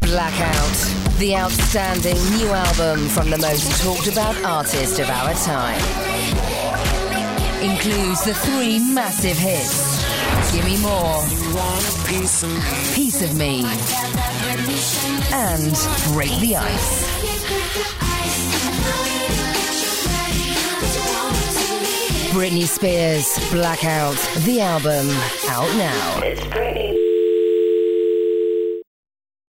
Blackout, the outstanding new album from the most talked about artist of our time. Includes the 3 massive hits, Gimme More, Piece of Me, and Break the Ice. Britney Spears, Blackout, the album, out now. It's Britney.